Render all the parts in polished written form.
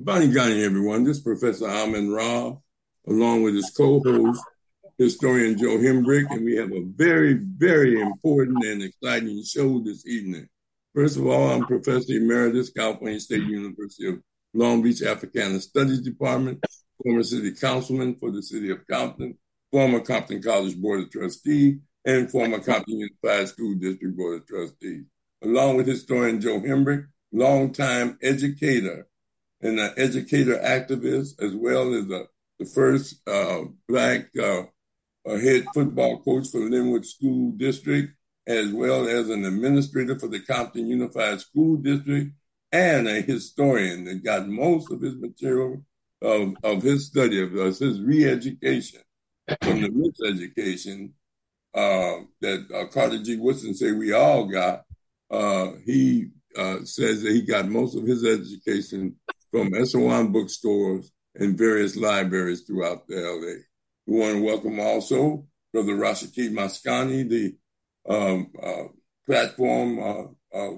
Bonnie Ghani, everyone. This is Professor Amin Ra, along with his co-host, historian Joe Hembrick, and we have a very, very important and exciting show this evening. First of all, I'm Professor Emeritus, California State University of Long Beach Africana Studies Department, former city councilman for the city of Compton, former Compton College Board of Trustees, and former Compton Unified School District Board of Trustees, along with historian Joe Hembrick, longtime educator and an educator activist, as well as the first Black head football coach for Linwood School District, as well as an administrator for the Compton Unified School District, and a historian that got most of his material of his study of his re-education from the miseducation that Carter G. Woodson said we all got. He says that he got most of his education from Esalen bookstores and various libraries throughout the LA. We want to welcome also Brother Rashid Maskani, the platform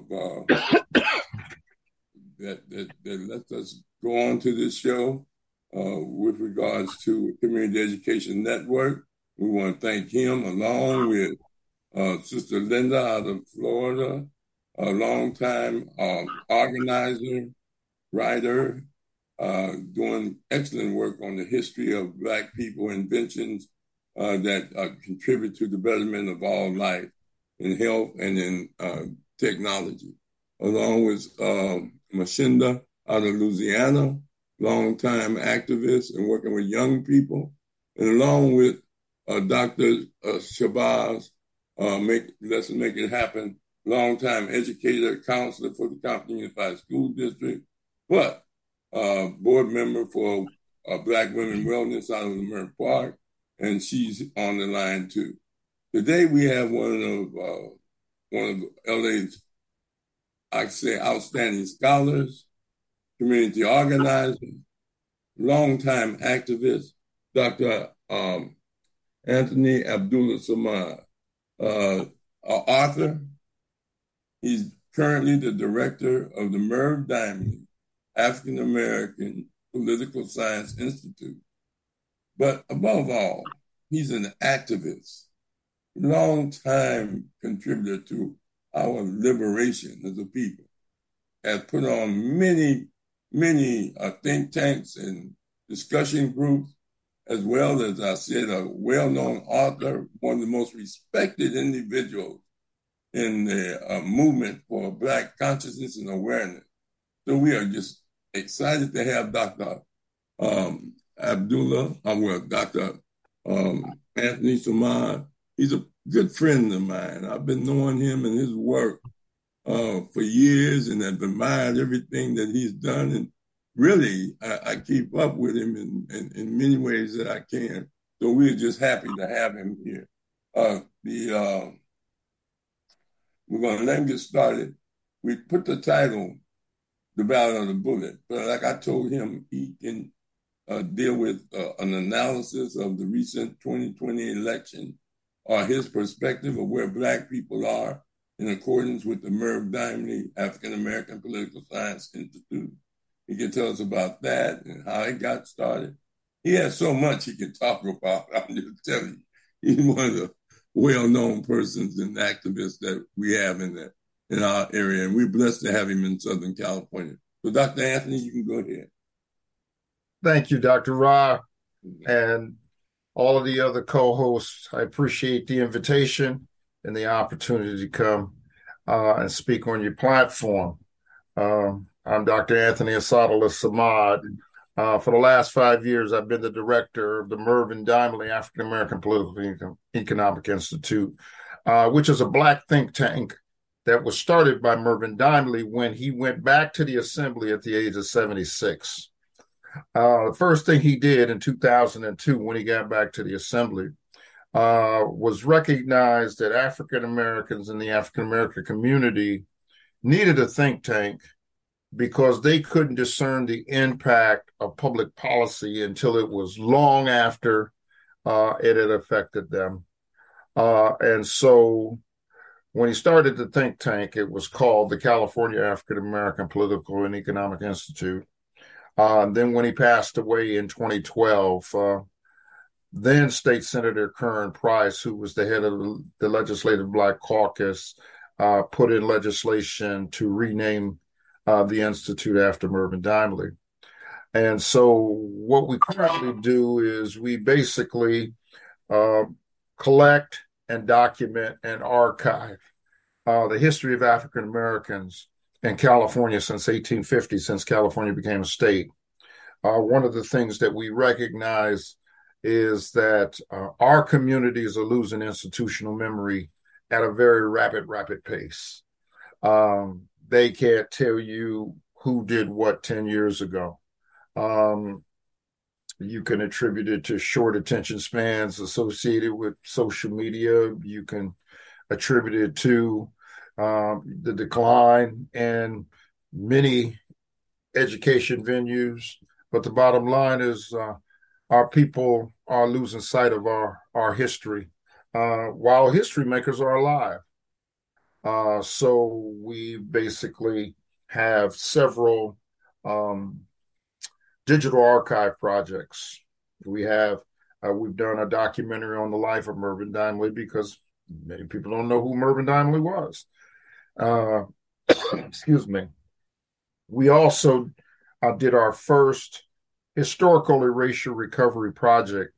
that lets us go on to this show with regards to Community Education Network. We want to thank him, along with Sister Linda out of Florida, a longtime organizer, writer, doing excellent work on the history of Black people inventions that contribute to the betterment of all life in health and in technology. Along with Mashinda out of Louisiana, longtime activist and working with young people, and along with Dr. Shabazz, Let's Make It Happen, longtime educator, counselor for the Compton Unified School District, but board member for Black Women Wellness out of Leimert Park, and she's on the line too. Today we have one of LA's, I'd say, outstanding scholars, community organizer, longtime activist, Dr. Anthony Abdullah Samad, author. He's currently the director of the Merv Diamond African American Political Science Institute. But above all, he's an activist, long-time contributor to our liberation as a people, has put on many think tanks and discussion groups, as well as, I said, a well-known author, one of the most respected individuals in the movement for Black consciousness and awareness. So we are just excited to have Dr. Dr. Anthony Samad. He's a good friend of mine. I've been knowing him and his work for years, and I've admired everything that he's done. And really, I keep up with him in many ways that I can. So we're just happy to have him here. We're going to let him get started. We put the title, The Battle of the Bullet, but like I told him, he can deal with an analysis of the recent 2020 election, or his perspective of where Black people are in accordance with the Merv Diamond African American Political Science Institute. He can tell us about that and how it got started. He has so much he can talk about. I'm just telling you, he's one of the well-known persons and activists that we have in our area, and we're blessed to have him in Southern California. So, Dr. Anthony, you can go ahead. Thank you, Dr. Ra, and all of the other co-hosts. I appreciate the invitation and the opportunity to come and speak on your platform. I'm Dr. Anthony Asadullah Samad. For the last 5 years, I've been the director of the Mervyn Diamond African American Political Economic Institute, which is a Black think tank that was started by Mervyn Diamond when he went back to the assembly at the age of 76. The first thing he did in 2002 when he got back to the assembly was recognize that African Americans in the African American community needed a think tank because they couldn't discern the impact of public policy until it was long after it had affected them. And so when he started the think tank, it was called the California African American Political and Economic Institute. Then when he passed away in 2012, then State Senator Curran Price, who was the head of the Legislative Black Caucus, put in legislation to rename the Institute after Mervyn Dimely. And so what we currently do is we basically collect and document and archive the history of African Americans in California since 1850, since California became a state. One of the things that we recognize is that our communities are losing institutional memory at a very rapid pace. They can't tell you who did what 10 years ago. You can attribute it to short attention spans associated with social media. You can attribute it to the decline in many education venues. But the bottom line is our people are losing sight of our history, while history makers are alive. So we basically have several digital archive projects. We've done a documentary on the life of Mervyn Dimely because many people don't know who Mervyn Dimely was. Excuse me. We also did our first historical erasure recovery project.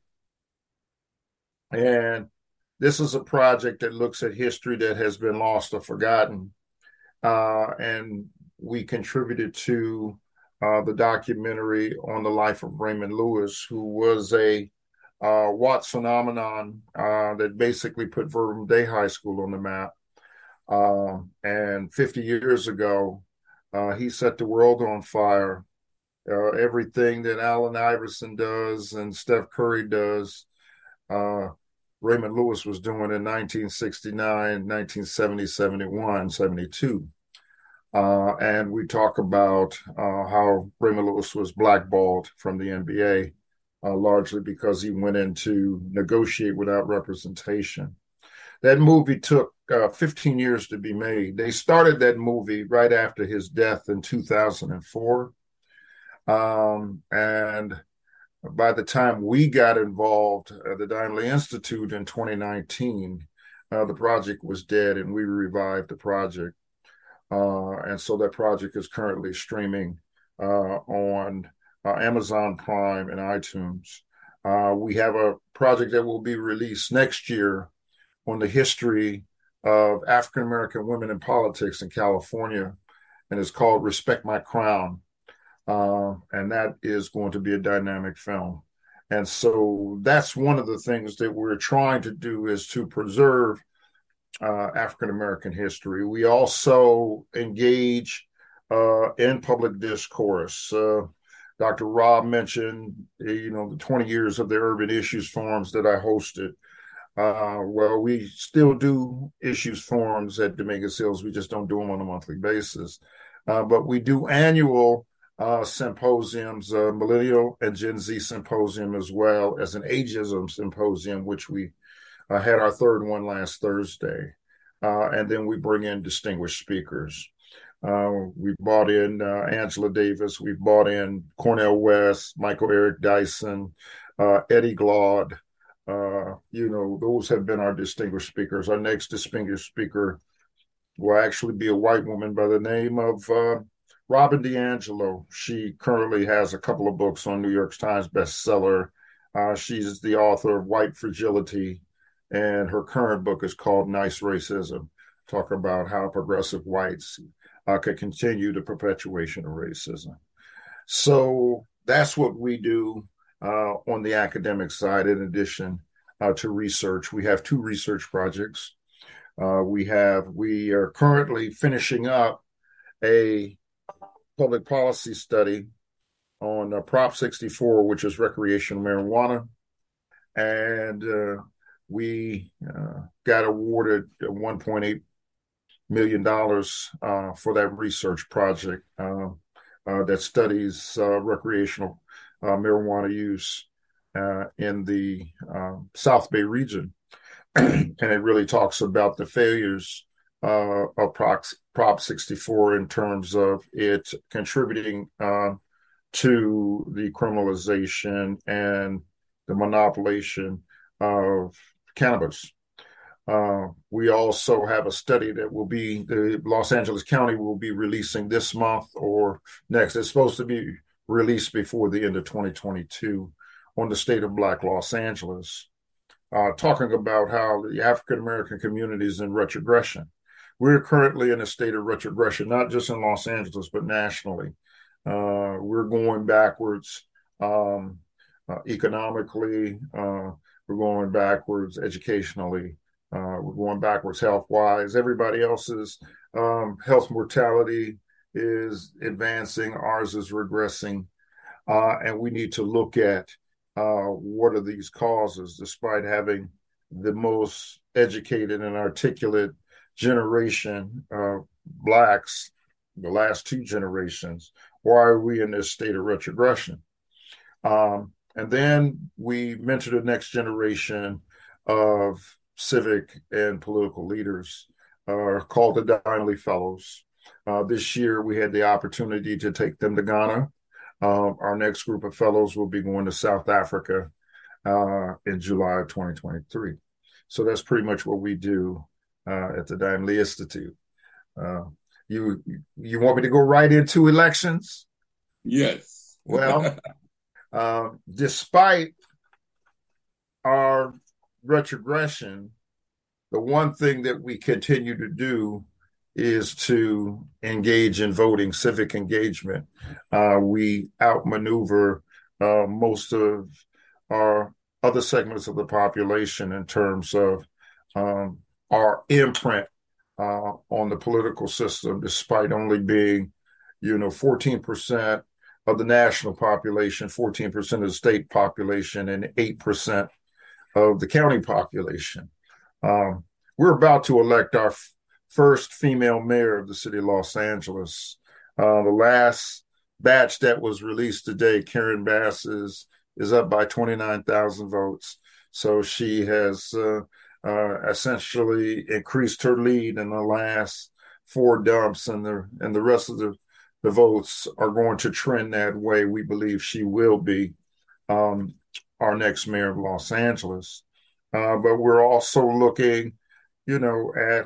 And this is a project that looks at history that has been lost or forgotten. And we contributed to the documentary on the life of Raymond Lewis, who was a Watts phenomenon that basically put Verbum Day High School on the map. And 50 years ago, he set the world on fire. Everything that Allen Iverson does and Steph Curry does, Raymond Lewis was doing in 1969, 1970, 71, 72. And we talk about how Raymond Lewis was blackballed from the NBA, largely because he went in to negotiate without representation. That movie took 15 years to be made. They started that movie right after his death in 2004. And by the time we got involved at the Dimely Institute in 2019, the project was dead and we revived the project. And so that project is currently streaming on Amazon Prime and iTunes. We have a project that will be released next year on the history of African American women in politics in California, and it's called Respect My Crown. And that is going to be a dynamic film. And so that's one of the things that we're trying to do, is to preserve African American history. We also engage in public discourse. Dr. Rob mentioned, the 20 years of the Urban Issues Forums that I hosted. Well, we still do issues forums at Dominguez Hills. We just don't do them on a monthly basis. But we do annual symposiums, Millennial and Gen Z Symposium, as well as an Ageism Symposium, which we had our third one last Thursday. And then we bring in distinguished speakers. We brought in Angela Davis. We brought in Cornel West, Michael Eric Dyson, Eddie Glaude. Those have been our distinguished speakers. Our next distinguished speaker will actually be a white woman by the name of Robin DiAngelo. She currently has a couple of books on New York Times bestseller. She's the author of White Fragility, and her current book is called Nice Racism, talk about how progressive whites could continue the perpetuation of racism. So that's what we do on the academic side, in addition to research. We have two research projects. We are currently finishing up a public policy study on Prop 64, which is recreational marijuana. And we got awarded $1.8 million for that research project that studies recreational marijuana use in the South Bay region. And it really talks about the failures of Prop 64 in terms of it contributing to the criminalization and the monopolization of cannabis. We also have a study that the Los Angeles County will be releasing this month or next. It's supposed to be released before the end of 2022 on the state of Black Los Angeles, talking about how the African American community is in retrogression. We're currently in a state of retrogression, not just in Los Angeles, but nationally. We're going backwards economically. We're going backwards educationally. We're going backwards health-wise. Everybody else's health mortality is advancing. Ours is regressing. And we need to look at what are these causes, despite having the most educated and articulate generation of Blacks, the last two generations. Why are we in this state of retrogression? And then we mentor the next generation of civic and political leaders called the Donnelly Fellows. This year, we had the opportunity to take them to Ghana. Our next group of fellows will be going to South Africa in July of 2023. So that's pretty much what we do at the Donnelly Institute. You want me to go right into elections? Yes. Well, despite our retrogression, the one thing that we continue to do is to engage in voting, civic engagement. We outmaneuver most of our other segments of the population in terms of our imprint on the political system, despite only being, 14% of the national population, 14% of the state population, and 8% of the county population. We're about to elect our first female mayor of the city of Los Angeles. The last batch that was released today, Karen Bass, is up by 29,000 votes. So she has essentially increased her lead in the last four dumps, and the rest of the votes are going to trend that way. We believe she will be our next mayor of Los Angeles. But we're also looking, at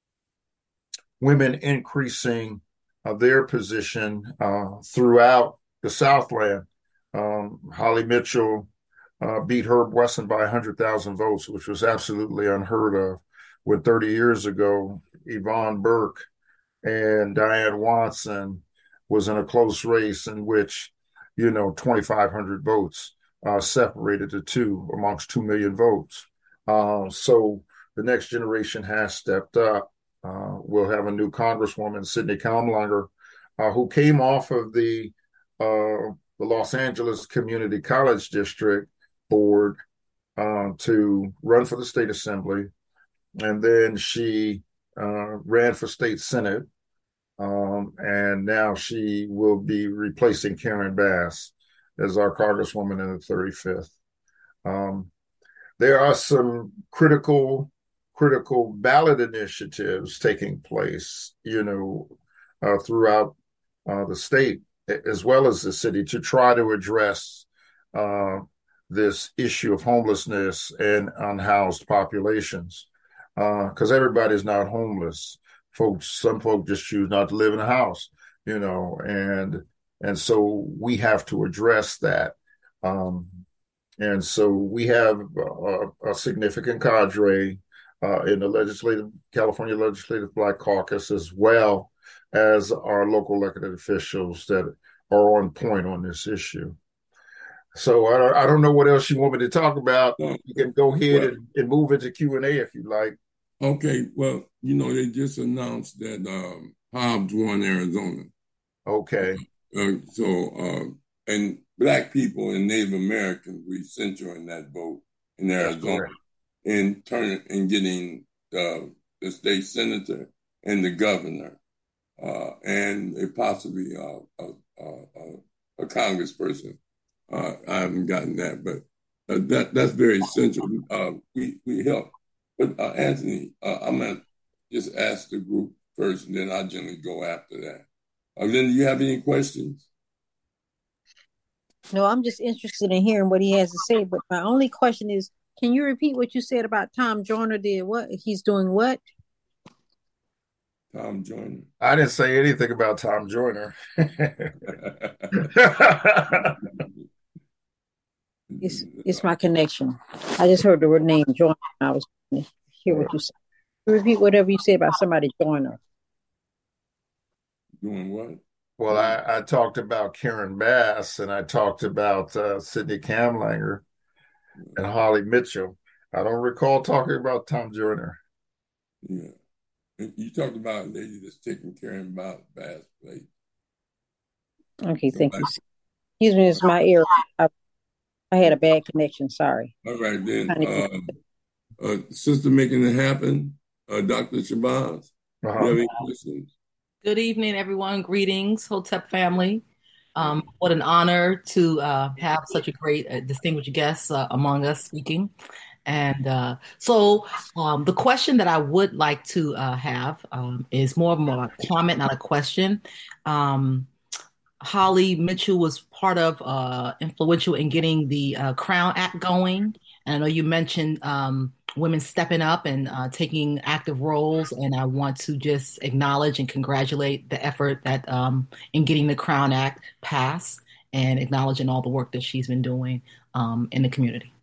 women increasing their position throughout the Southland. Holly Mitchell beat Herb Wesson by 100,000 votes, which was absolutely unheard of. When 30 years ago, Yvonne Burke and Diane Watson was in a close race in which, 2,500 votes separated the two amongst 2 million votes. So the next generation has stepped up. We'll have a new Congresswoman, Sidney Kamlanger, who came off of the Los Angeles Community College District Board to run for the state assembly. And then she ran for state senate. And now she will be replacing Karen Bass as our Congresswoman in the 35th. There are some critical ballot initiatives taking place, throughout the state as well as the city to try to address this issue of homelessness and unhoused populations. Because everybody's not homeless. Some folks just choose not to live in a house, and so we have to address that. And so we have a significant cadre in the California Legislative Black Caucus, as well as our local elected officials that are on point on this issue. So I don't know what else you want me to talk about. You can go ahead and move into Q&A if you like. Okay. Well, they just announced that Hobbs won Arizona. Okay. And Black people and Native Americans, we central in that vote in Arizona, in getting the state senator and the governor, and possibly a congressperson. I haven't gotten that, but that's very essential. We help. But Anthony, I'm going to just ask the group first, and then I'll generally go after that. Linda, you have any questions? No, I'm just interested in hearing what he has to say. But my only question is, can you repeat what you said about Tom Joyner did what? He's doing what? Tom Joyner. I didn't say anything about Tom Joyner. It's my connection. I just heard the word name Joyner. I was trying to hear what you said. Repeat whatever you said about somebody Joyner. Doing what? Well, I talked about Karen Bass and I talked about Sidney Kamlanger and Holly Mitchell. I don't recall talking about Tom Joyner. Yeah. You talked about a lady that's taking care of Bass place. Okay, thank you. Excuse me, it's my ear. I had a bad connection. Sorry. All right, then. Sister making it happen, Dr. Shabazz. Do you have any questions? Good evening, everyone. Greetings, Hotep family. What an honor to have such a great, distinguished guest among us speaking. And so the question that I would like to have is more of a comment, not a question. Holly Mitchell was part of influential in getting the Crown Act going. And I know you mentioned women stepping up and taking active roles. And I want to just acknowledge and congratulate the effort that in getting the Crown Act passed and acknowledging all the work that she's been doing in the community.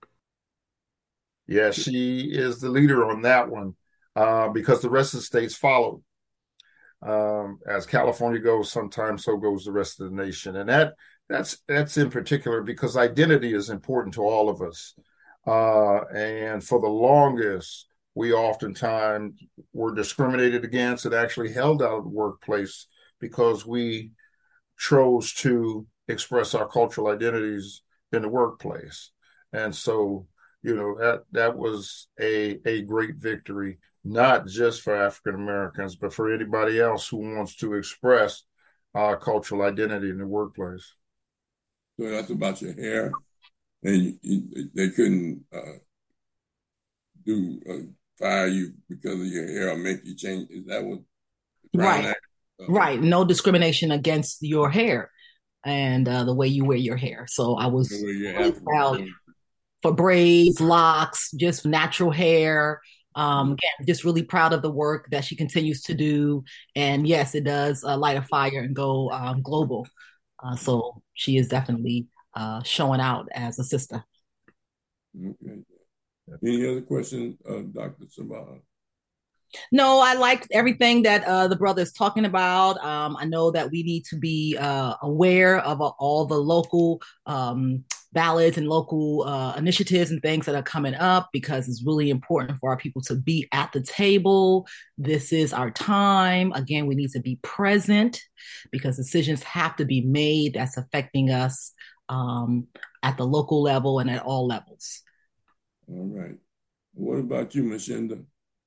Yeah, she is the leader on that one because the rest of the states followed. As California goes, sometimes so goes the rest of the nation, and that's in particular because identity is important to all of us. And for the longest, we oftentimes were discriminated against and actually held out of the workplace because we chose to express our cultural identities in the workplace. And so, that was a great victory, not just for African Americans, but for anybody else who wants to express our cultural identity in the workplace. So that's about your hair, and they couldn't fire you because of your hair or make you change. Is that what? Right. Right. No discrimination against your hair and the way you wear your hair. So I was really proud for braids, locks, just natural hair. Again, just really proud of the work that she continues to do. And yes, it does light a fire and go global. So she is definitely showing out as a sister. Okay. Any other questions, Dr. Shabazz? No, I liked everything that the brother is talking about. I know that we need to be aware of all the local ballots and local initiatives and things that are coming up because it's really important for our people to be at the table. This is our time. Again, we need to be present because decisions have to be made that's affecting us at the local level and at all levels. All right. What about you, Mashinda?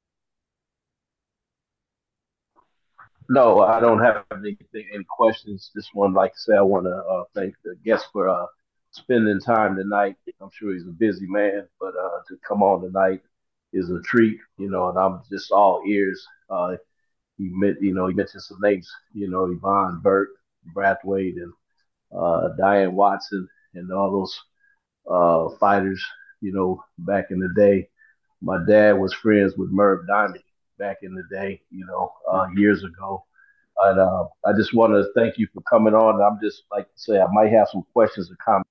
No, I don't have any questions. Just want, like I say, I want to thank the guest for spending time tonight. I'm sure he's a busy man, but to come on tonight is a treat, and I'm just all ears. He mentioned some names, Yvonne Burke, Brathwaite, and Diane Watson, and all those fighters, back in the day. My dad was friends with Merv Diamond back in the day, years ago. And I just want to thank you for coming on. I'm just like to say I might have some questions or comments.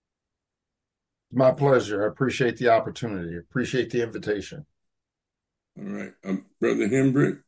My pleasure. I appreciate the opportunity. Appreciate the invitation. All right. Brother Hembrick,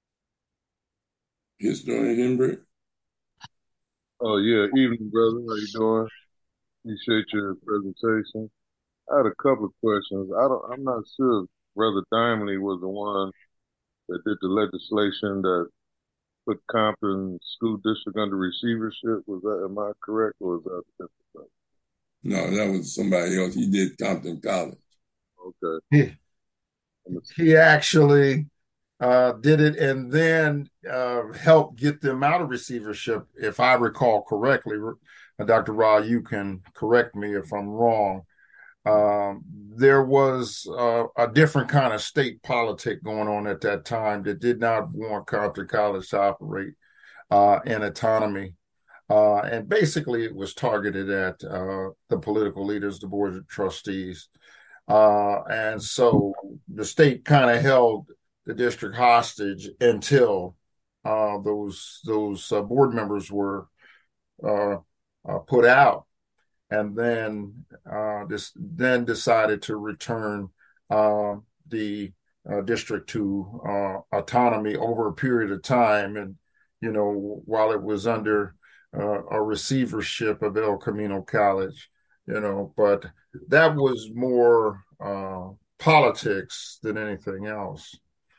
historian Hembrick. Oh, yeah. Evening, brother. How you doing? Appreciate your presentation. I had a couple of questions. I'm not sure if Brother Dimley was the one that did the legislation that put Compton School District under receivership. Am I correct, or is that different? No, that was somebody else. He did Compton College. Okay. He actually did it and then helped get them out of receivership, if I recall correctly. Dr. Ra, you can correct me if I'm wrong. There was a different kind of state politic going on at that time that did not want Compton College to operate in autonomy. And basically it was targeted at the political leaders, the board of trustees. And so the state kind of held the district hostage until those board members were put out, and then decided to return the district to autonomy over a period of time, and while it was under a receivership of El Camino College, but that was more politics than anything else.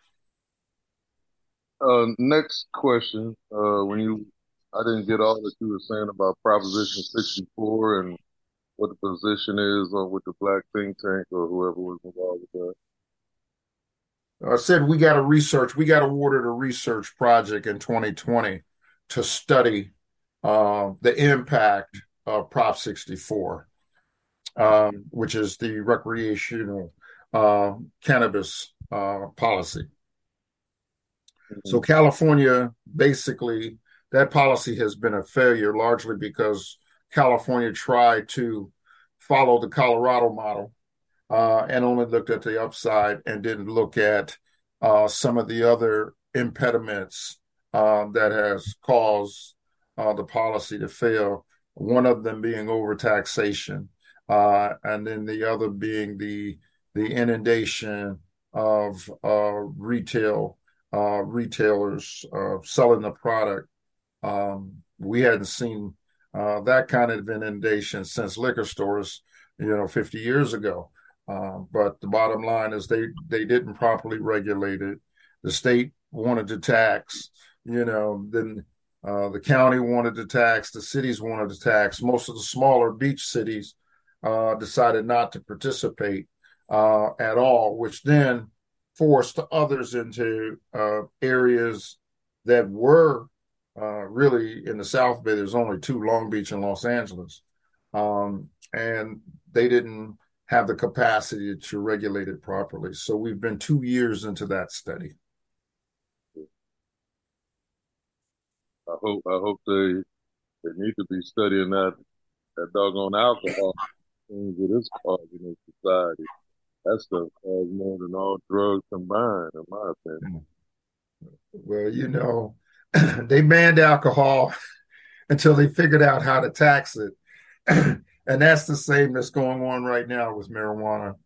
Next question. I didn't get all that you were saying about Proposition 64 and what the position is with the Black think tank or whoever was involved with that. I said we got awarded a research project in 2020 to study the impact of Prop 64, which is the recreational cannabis policy. So California, basically, that policy has been a failure largely because California tried to follow the Colorado model and only looked at the upside and didn't look at some of the other impediments that has caused the policy to fail. One of them being overtaxation, and then the other being the inundation of retailers selling the product. We hadn't seen that kind of inundation since liquor stores, 50 years ago. But the bottom line is they didn't properly regulate it. The state wanted to tax, then the county wanted to tax, the cities wanted to tax. Most of the smaller beach cities decided not to participate at all, which then forced others into areas that were really in the South Bay. There's only two, Long Beach and Los Angeles. And they didn't have the capacity to regulate it properly. So we've been 2 years into that study. I hope they need to be studying that doggone alcohol things that it's causing in society. That stuff causes more than all drugs combined, in my opinion. Well, they banned alcohol until they figured out how to tax it. And that's the same that's going on right now with marijuana.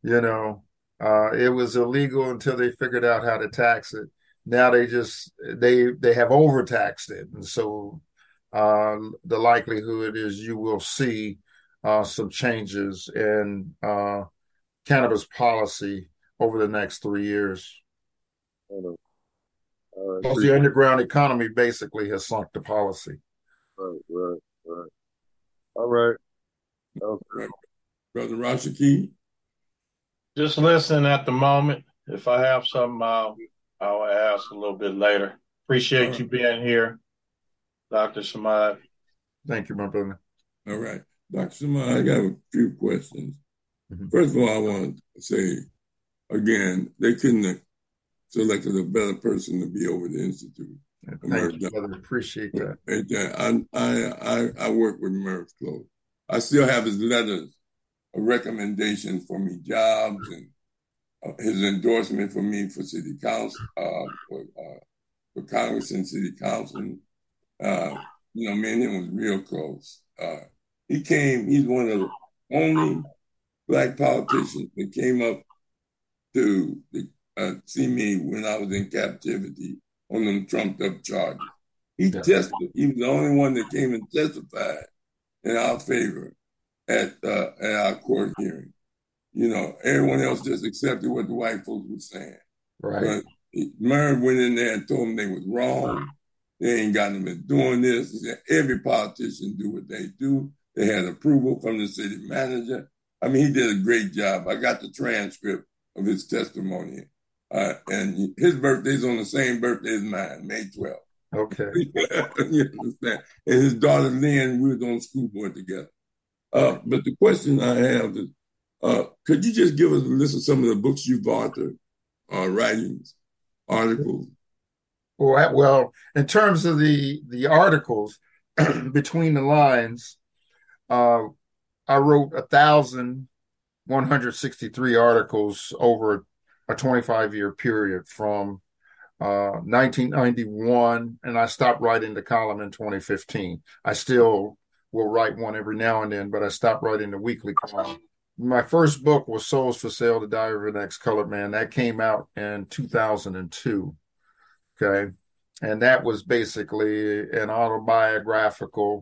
It was illegal until they figured out how to tax it. Now they have overtaxed it. And so the likelihood is you will see some changes in cannabis policy over the next 3 years. Because the underground economy basically has sunk the policy. Right. All right. Okay. Brother Rashaki? Just listening at the moment. If I have something, I'll ask a little bit later. Appreciate you being here, Dr. Samad. Thank you, my brother. All right. Dr. Samad, I got a few questions. Mm-hmm. First of all, I want to say, again, they couldn't have selected a better person to be over the Institute. Thank you, brother. Appreciate that. I work with Merv close. I still have his letters of recommendation for me, jobs, and his endorsement for me for city council, for Congress and city council. Me and him was real close. He's one of the only Black politicians that came up to see me when I was in captivity on them trumped up charges. He was the only one that came and testified in our favor at our court hearing. Everyone else just accepted what the white folks were saying. Right. But Merv went in there and told them they was wrong. They ain't got them in doing this. He said every politician do what they do. They had approval from the city manager. I mean, he did a great job. I got the transcript of his testimony. And his birthday's on the same birthday as mine, May 12th. Okay. You understand? And his daughter Lynn, we was on the school board together. But the question I have is, could you just give us a list of some of the books you've authored, writings, articles? Well, in terms of the articles, between the lines, I wrote 1,163 articles over a 25-year period from 1991, and I stopped writing the column in 2015. I still will write one every now and then, but I stopped writing the weekly column. My first book was Souls for Sale, The Diary of an Ex-Colored Man. That came out in 2002, okay? And that was basically an autobiographical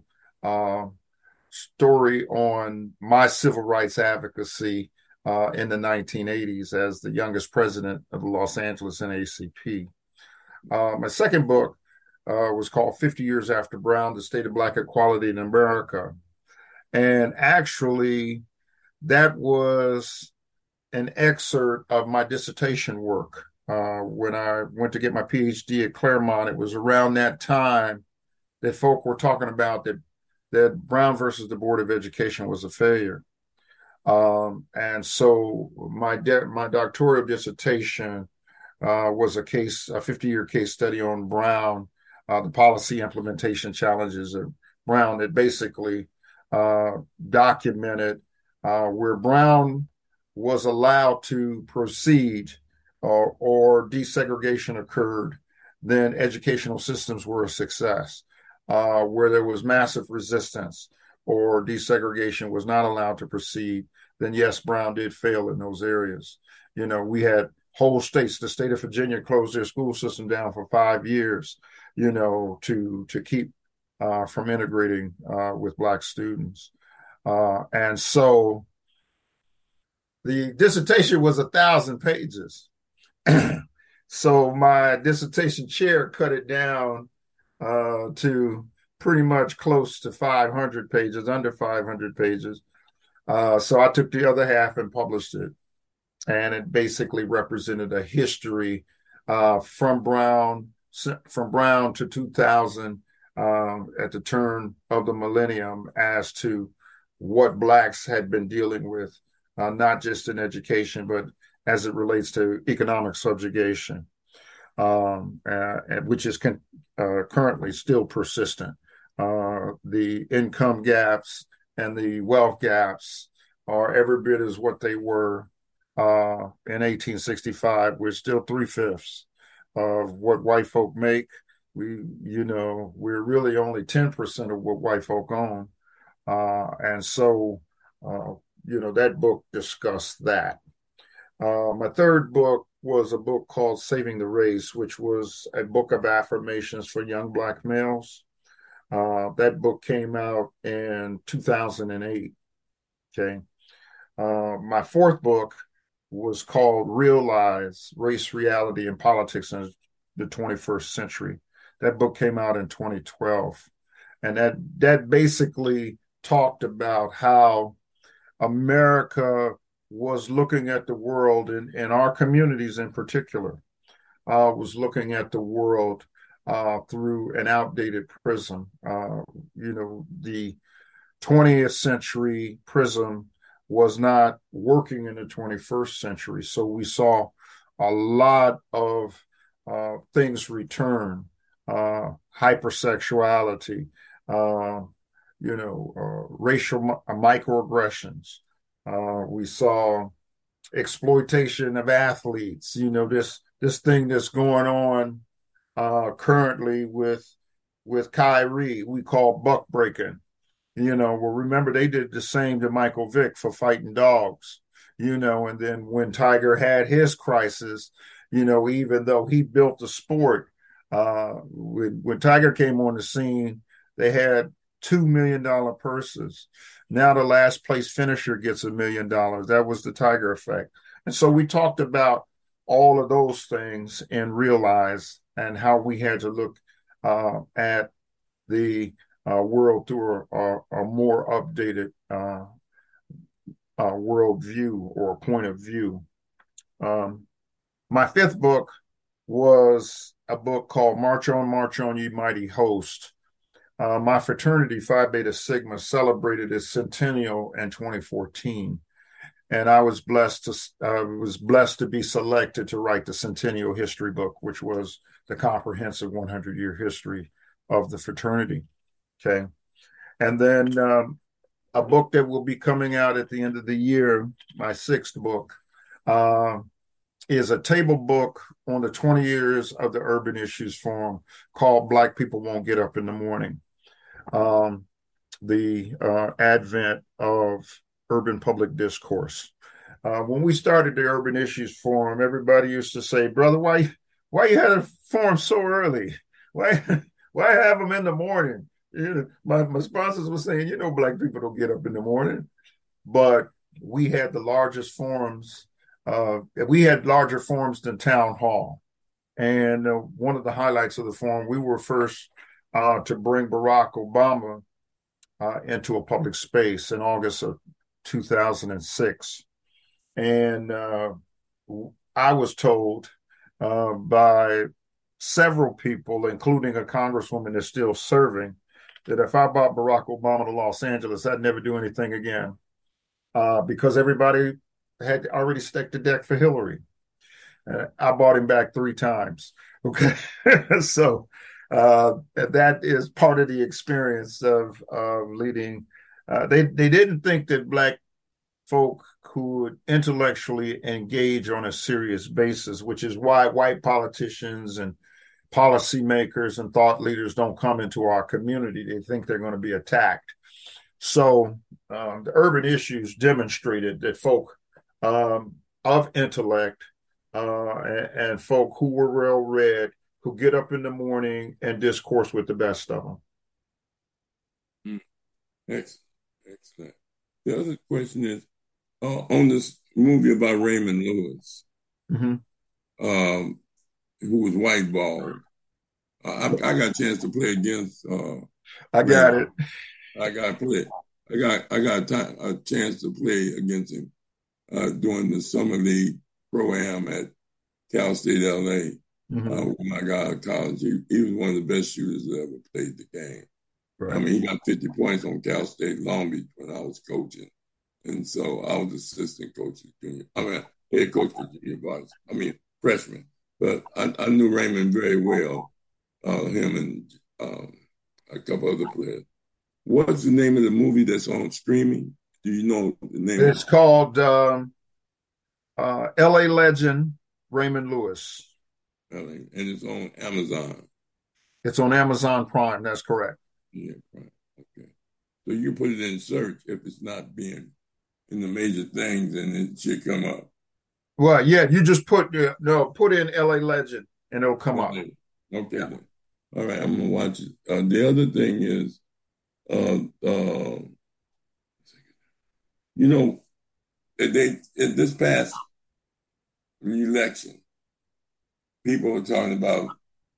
story on my civil rights advocacy in the 1980s as the youngest president of the Los Angeles NAACP. My second book was called 50 Years After Brown, The State of Black Equality in America. And actually, that was an excerpt of my dissertation work. When I went to get my PhD at Claremont, it was around that time that folk were talking about that Brown versus the Board of Education was a failure. And so my doctoral dissertation was a 50-year case study on Brown, the policy implementation challenges of Brown that basically documented where Brown was allowed to proceed or desegregation occurred, then educational systems were a success. Where there was massive resistance or desegregation was not allowed to proceed, then yes, Brown did fail in those areas. You know, we had whole states, the state of Virginia closed their school system down for 5 years, you know, to keep from integrating with Black students. And so the dissertation was 1,000 pages. So my dissertation chair cut it down to pretty much close to 500 pages, under 500 pages. So I took the other half and published it. And it basically represented a history from Brown to 2000 at the turn of the millennium as to what Blacks had been dealing with, not just in education, but as it relates to economic subjugation, which is currently still persistent. The income gaps and the wealth gaps are every bit as what they were in 1865. We're still 3/5 of what white folk make. We're really only 10% of what white folk own. And so, that book discussed that. My third book was a book called Saving the Race, which was a book of affirmations for young Black males. That book came out in 2008. Okay. My fourth book was called Realize: Race, Reality, and Politics in the 21st Century. That book came out in 2012. And that basically talked about how America was looking at the world, and our communities in particular, was looking at the world through an outdated prism. The 20th century prism was not working in the 21st century. So we saw a lot of things return, hypersexuality, racial microaggressions. We saw exploitation of athletes, this thing that's going on currently with Kyrie, we call buck breaking. Remember they did the same to Michael Vick for fighting dogs, and then when Tiger had his crisis, even though he built the sport, when Tiger came on the scene, they had $2 million purses. Now the last place finisher gets $1 million. That was the Tiger effect. And so we talked about all of those things and Realize and how we had to look at the world through a more updated world view or point of view. My fifth book was a book called March On, Ye Mighty Host. My fraternity, Phi Beta Sigma, celebrated its centennial in 2014. And I was blessed to be selected to write the Centennial History book, which was the comprehensive 100-year history of the fraternity. Okay. And then a book that will be coming out at the end of the year, my 6th book, is a table book on the 20 years of the Urban Issues Forum called Black People Won't Get Up in the Morning. The advent of urban public discourse. When we started the Urban Issues Forum, everybody used to say, "Brother, why you had a forum so early? Why have them in the morning?" My sponsors were saying, Black people don't get up in the morning, but we had the largest forums. We had larger forums than Town Hall, and one of the highlights of the forum, we were first to bring Barack Obama into a public space in August of 2006. And I was told by several people, including a congresswoman that's still serving, that if I brought Barack Obama to Los Angeles, I'd never do anything again because everybody had already staked the deck for Hillary. I bought him back 3 times. Okay. So that is part of the experience of leading. They didn't think that Black folk could intellectually engage on a serious basis, which is why white politicians and policymakers and thought leaders don't come into our community. They think they're going to be attacked. So the urban issues demonstrated that folk of intellect and folk who were well read who get up in the morning and discourse with the best of them. Excellent. The other question is on this movie about Raymond Lewis, who was white bald. I got a chance to play against. I got it. I got to play. I got a chance to play against him during the summer league pro-am at Cal State LA. When I got out of college, he was one of the best shooters that ever played the game. Right. I mean, he got 50 points on Cal State Long Beach when I was coaching. And so I was assistant coach head coach for junior varsity. Freshman. But I knew Raymond very well, him and a couple other players. What's the name of the movie that's on streaming? Do you know the name? It's called L.A. Legend, Raymond Lewis. And it's on Amazon. It's on Amazon Prime. That's correct. Yeah, Prime. Okay. So you can put it in search if it's not being in the major things, and it should come up. Well, yeah, you just put in L.A. Legend, and it'll come up. Okay, yeah. Then. All right, I'm gonna watch it. The other thing is, in this past election, people were talking about,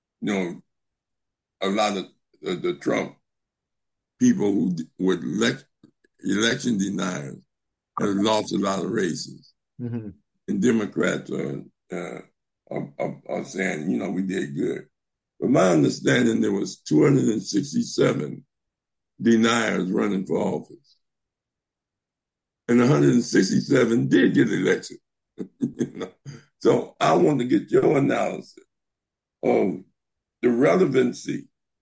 a lot of the Trump people who were election deniers have lost a lot of races. And Democrats are saying, we did good. But my understanding, there was 267 deniers running for office. And 167 did get elected. So I want to get your analysis of the relevancy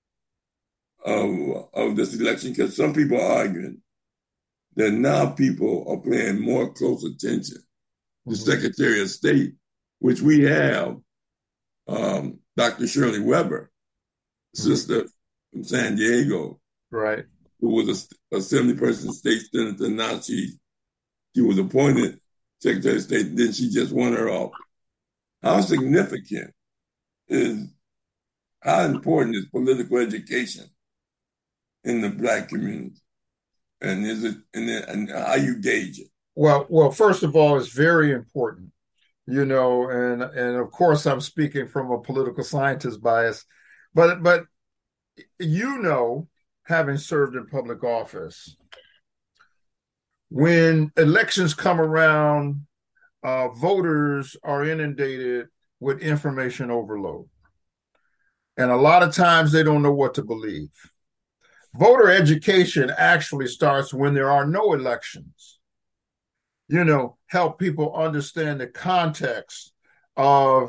of this election, because some people are arguing that now people are paying more close attention to Secretary of State, which we have Dr. Shirley Weber, sister from San Diego, right, who was a 70-person state senator. Now she was appointed Secretary of State, then she just won her office. How significant how important is political education in the Black community? And and how you gauge it? Well, first of all, it's very important, and of course I'm speaking from a political scientist bias, but having served in public office, when elections come around, voters are inundated with information overload. And a lot of times they don't know what to believe. Voter education actually starts when there are no elections. Help people understand the context of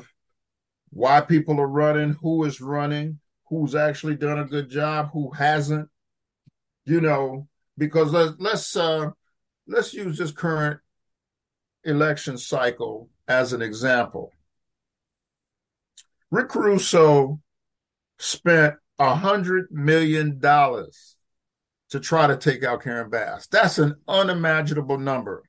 why people are running, who is running, who's actually done a good job, who hasn't, because let's use this current election cycle as an example. Rick Caruso spent $100 million to try to take out Karen Bass. That's an unimaginable number.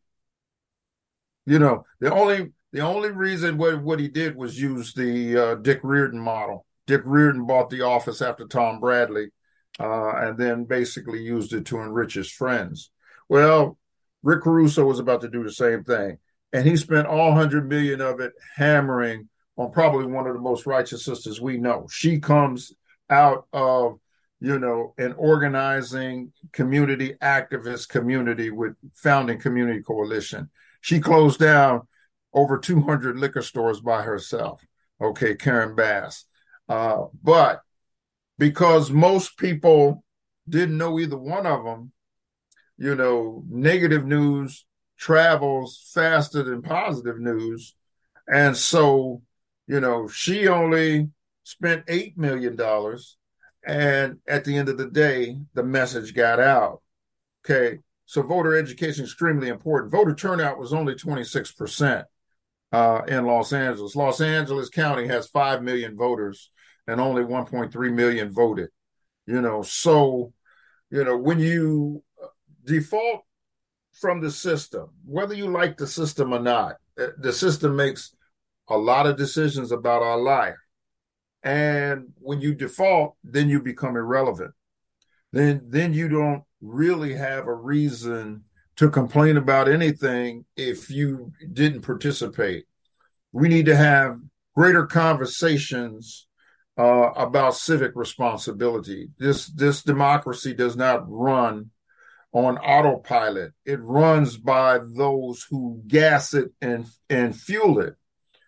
The only reason what he did was use the Dick Riordan model. Dick Riordan bought the office after Tom Bradley, and then basically used it to enrich his friends. Well, Rick Caruso was about to do the same thing, and he spent all $100 million of it hammering on probably one of the most righteous sisters we know. She comes out of an organizing community activist community with Founding Community Coalition. She closed down over 200 liquor stores by herself. Okay, Karen Bass. But because most people didn't know either one of them, negative news travels faster than positive news. And so, she only spent $8 million. And at the end of the day, the message got out. Okay. So voter education is extremely important. Voter turnout was only 26% in Los Angeles. Los Angeles County has 5 million voters and only 1.3 million voted. So, when you default from the system, whether you like the system or not, the system makes a lot of decisions about our life. And when you default, then you become irrelevant. Then you don't really have a reason to complain about anything if you didn't participate. We need to have greater conversations about civic responsibility. This democracy does not run on autopilot. It runs by those who gas it and fuel it.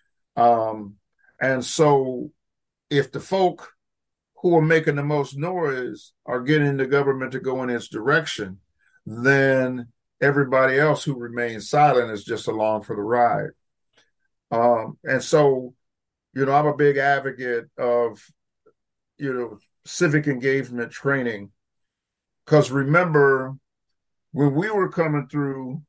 And so if the folk who are making the most noise are getting the government to go in its direction, then everybody else who remains silent is just along for the ride. And so, I'm a big advocate of, civic engagement training. Because remember, when we were coming through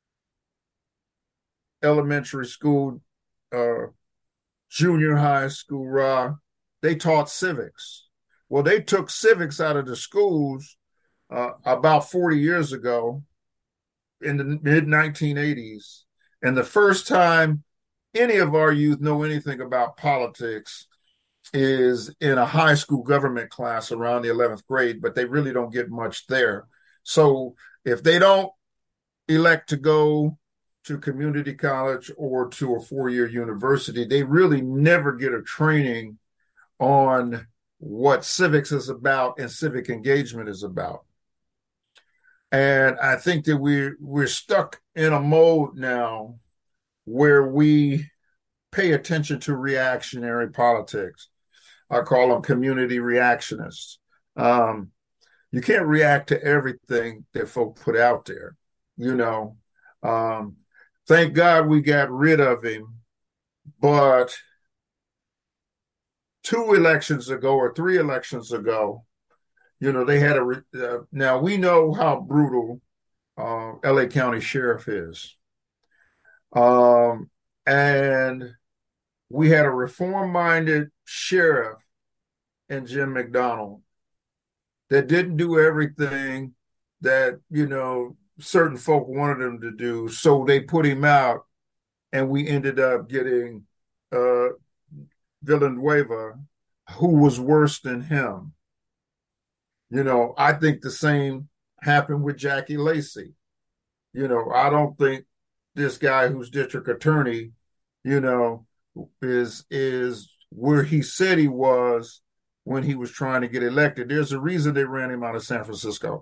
elementary school, junior high school, they taught civics. Well, they took civics out of the schools about 40 years ago in the mid-1980s. And the first time any of our youth know anything about politics is in a high school government class around the 11th grade, but they really don't get much there. So if they don't elect to go to community college or to a 4-year university, they really never get a training on what civics is about and civic engagement is about. And I think that we're stuck in a mode now where we pay attention to reactionary politics. I call them community reactionists. You can't react to everything that folk put out there. Thank God we got rid of him, but 2 elections ago or 3 elections ago, they had now we know how brutal LA County Sheriff is. And we had a reform-minded sheriff in Jim McDonald that didn't do everything that, certain folk wanted him to do. So they put him out, and we ended up getting Villanueva, who was worse than him. I think the same happened with Jackie Lacey. I don't think this guy who's district attorney, is where he said he was when he was trying to get elected. There's a reason they ran him out of San Francisco,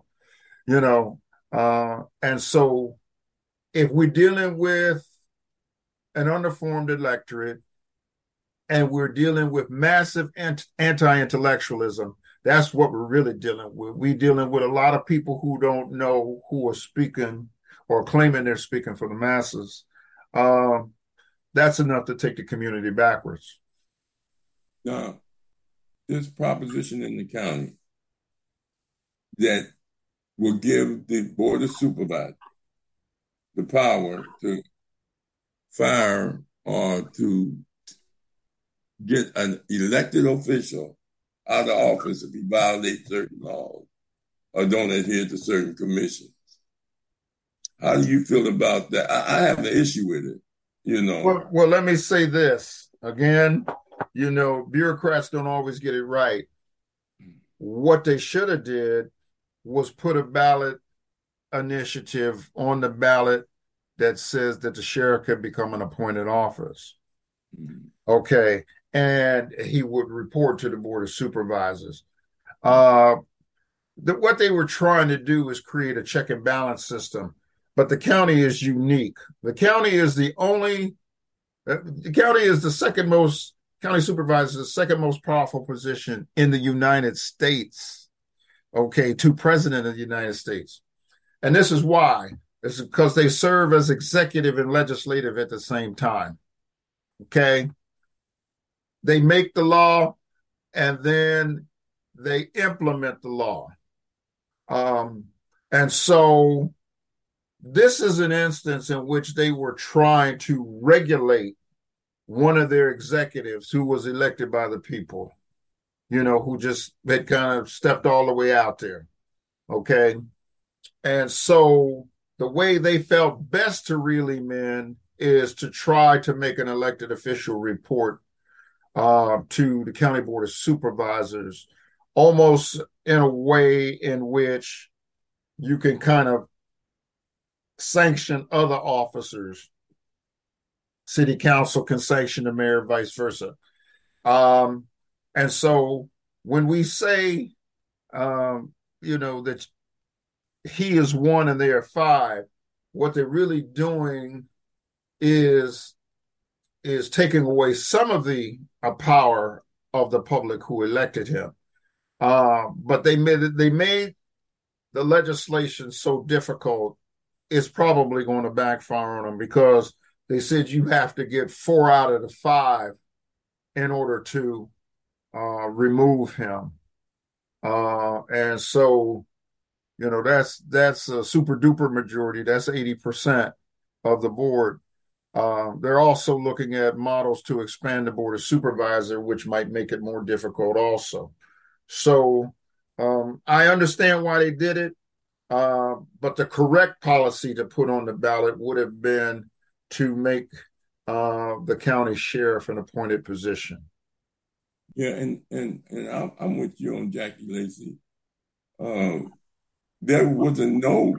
and so if we're dealing with an underformed electorate and we're dealing with massive anti-intellectualism, that's what we're really dealing with. We're dealing with a lot of people who don't know who are speaking or claiming they're speaking for the masses. That's enough to take the community backwards. Now, this proposition in the county that will give the Board of Supervisors the power to fire or to get an elected official out of office if he violates certain laws or don't adhere to certain commissions. How do you feel about that? I have an issue with it, you know. Well, let me say this again. You know, bureaucrats don't always get it right. What they should have did was put a ballot initiative on the ballot that says that the sheriff can become an appointed office. Okay. And he would report to the Board of Supervisors. What they were trying to do is create a check and balance system, but the county is unique. The county is the second most, county supervisor is the second most powerful position in the United States, okay, to President of the United States. And this is why. It's because they serve as executive and legislative at the same time, okay? They make the law, and then they implement the law. And so this is an instance in which they were trying to regulate one of their executives who was elected by the people, you know, who just had kind of stepped all the way out there, okay? And so the way they felt best to reel him in is to try to make an elected official report to the County Board of Supervisors, almost in a way in which you can kind of sanction other officers. City council can sanction the mayor, vice versa. And so when we say, you know, that he is one and they are five, what they're really doing is taking away some of the power of the public who elected him. But they made the legislation so difficult, it's probably going to backfire on them, because they said you have to get 4 out of the 5 in order to remove him. And so, you know, that's a super duper majority. That's 80% of the board. They're also looking at models to expand the Board of Supervisor, which might make it more difficult also. So I understand why they did it, but the correct policy to put on the ballot would have been to make the county sheriff an appointed position. Yeah, and I'm with you on Jackie Lacey. There was no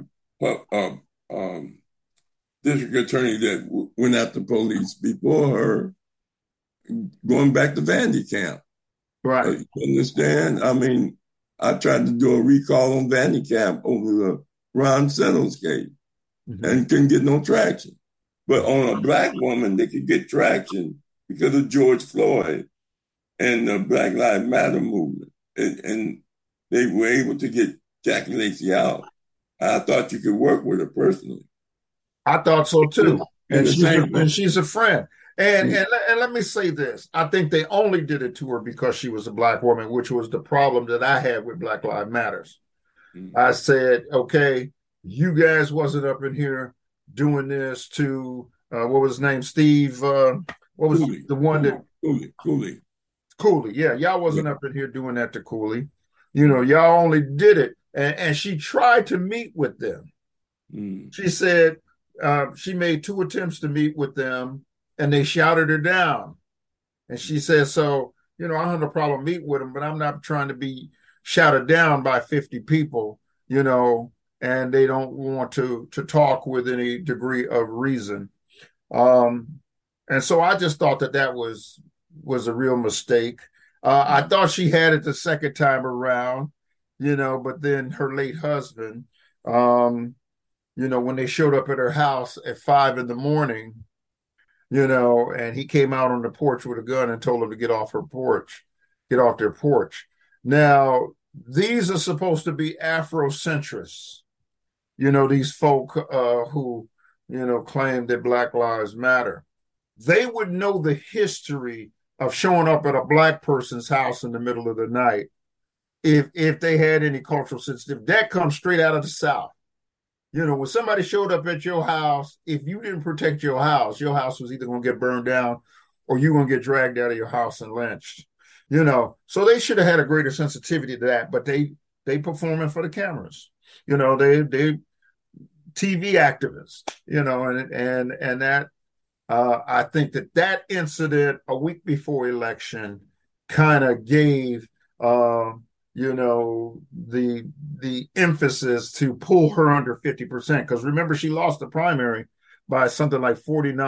district attorney that went after police before her going back to Vandy Camp. Right. You understand? I mean, I tried to do a recall on Vandy Camp over the Ron Settles case and couldn't get no traction. But on a black woman, they could get traction because of George Floyd and the Black Lives Matter movement. And they were able to get Jackie Lacey out. I thought you could work with her personally. I thought so too. And she's a friend. And let me say this. I think they only did it to her because she was a black woman, which was the problem that I had with Black Lives Matters. I said, okay, you guys wasn't up in here doing this to, what was his name? Steve, what was Cooley. the one that... Cooley. Yeah, y'all wasn't up in here doing that to Cooley. You know, y'all only did it. And she tried to meet with them. She said she made 2 attempts to meet with them, and they shouted her down. And she said, so, you know, I have no problem meeting with them, but I'm not trying to be shouted down by 50 people, you know, and they don't want to talk with any degree of reason. And so I just thought that was a real mistake. I thought she had it the second time around, you know, but then her late husband, you know, when they showed up at her house at 5 a.m, you know, and he came out on the porch with a gun and told her to get off their porch. Now, these are supposed to be Afrocentrists, you know, these folk who, you know, claim that Black Lives Matter. They would know the history of showing up at a black person's house in the middle of the night if they had any cultural sensitivity. That comes straight out of the South. When somebody showed up at your house, if you didn't protect your house was either going to get burned down or you're going to get dragged out of your house and lynched. So they should have had a greater sensitivity to that, but they performing for the cameras. They TV activists, and that I think that incident a week before election kind of gave the emphasis to pull her under 50%. Because remember, she lost the primary by something like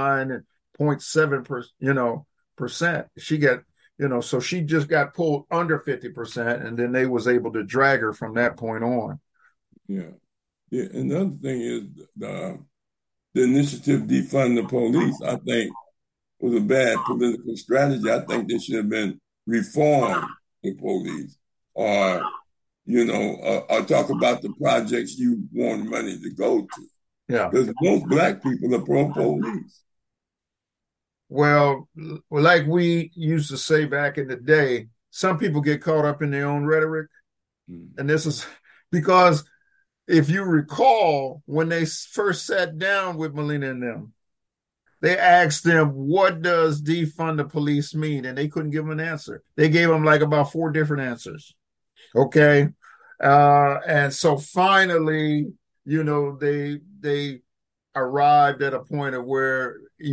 49.7%. She got, so she just got pulled under 50%, and then they was able to drag her from that point on. Yeah. Yeah. Another thing is the initiative defund the police, I think, was a bad political strategy. I think there should have been reform the police, or or talk about the projects you want money to go to. Yeah, because most Black people are pro-police. Well, like we used to say back in the day, some people get caught up in their own rhetoric, and this is because if you recall, when they first sat down with Molina and them, they asked them, what does defund the police mean? And they couldn't give them an answer. They gave them like about 4 different answers. Okay. And so finally, they arrived at a point of where,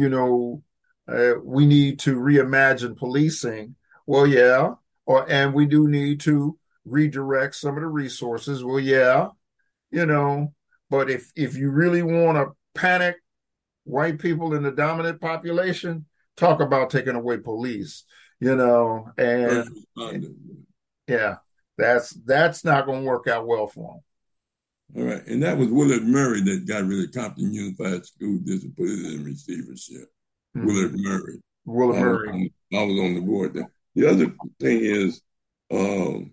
we need to reimagine policing. Well, yeah. And we do need to redirect some of the resources. Well, yeah. But if you really want to panic white people in the dominant population, talk about taking away police, and yeah, that's not going to work out well for them. All right. And that was Willard Murray that got rid of Compton Unified School District, put it in receivership. Mm-hmm. Willard Murray. I was on the board there. The other thing is, when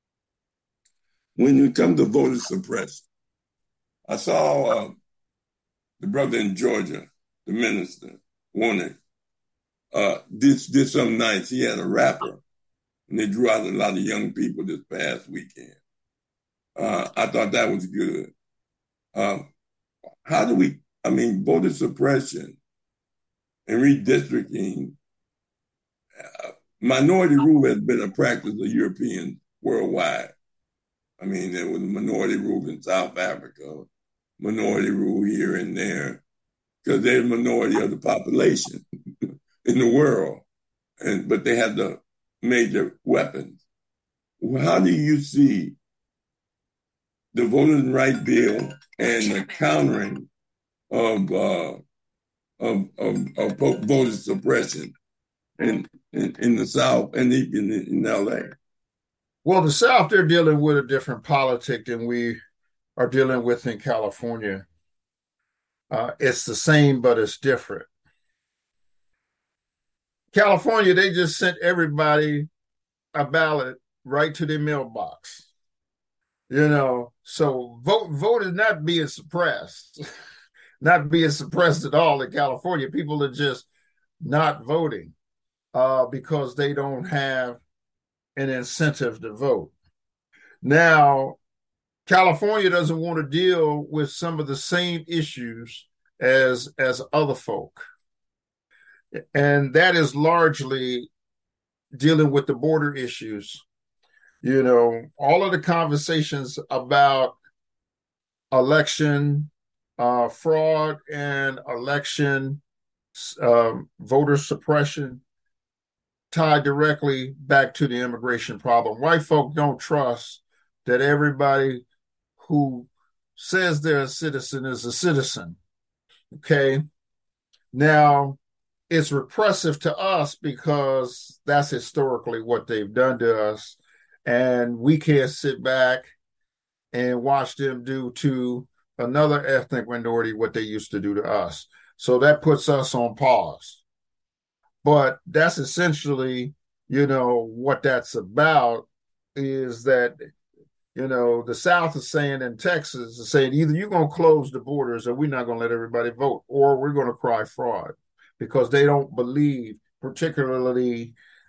you come to voter suppression, I saw the brother in Georgia, the minister, Warner, did something nice. He had a rapper, and they drew out a lot of young people this past weekend. I thought that was good. How do we, voter suppression and redistricting, minority rule has been a practice of Europeans worldwide. There was a minority rule in South Africa, minority rule here and there, because they're the minority of the population in the world, but they have the major weapons. How do you see the voting rights bill and the countering of voter suppression in the South and even in LA? Well, the South, they're dealing with a different politic than we are dealing with in California. It's the same, but it's different. California, they just sent everybody a ballot right to their mailbox. So vote is not being suppressed, not being suppressed at all in California. People are just not voting because they don't have an incentive to vote. Now, California doesn't want to deal with some of the same issues as other folk. And that is largely dealing with the border issues. All of the conversations about election fraud and election voter suppression tied directly back to the immigration problem. White folk don't trust that everybody who says they're a citizen is a citizen. Okay. Now, it's repressive to us because that's historically what they've done to us. And we can't sit back and watch them do to another ethnic minority what they used to do to us. So that puts us on pause. But that's essentially, what that's about is that, the South is saying in Texas, is saying either you're going to close the borders or we're not going to let everybody vote, or we're going to cry fraud, because they don't believe, particularly